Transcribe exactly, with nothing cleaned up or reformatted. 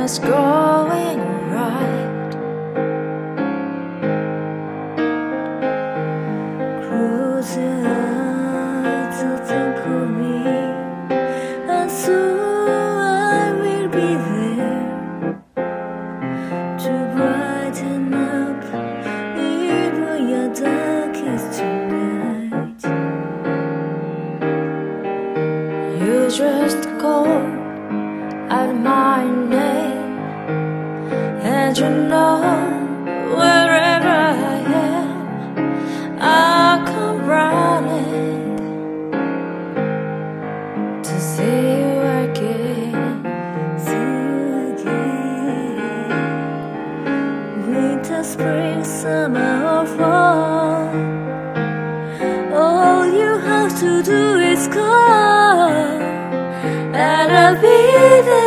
is going right. Close your eyes to think of me, and soon I will be there to brighten up even your darkest night. You just call out my name, and you know wherever I am, I'll come running to see you again, see you again. Winter, spring, summer or fall, all you have to do is call, and I'll be there.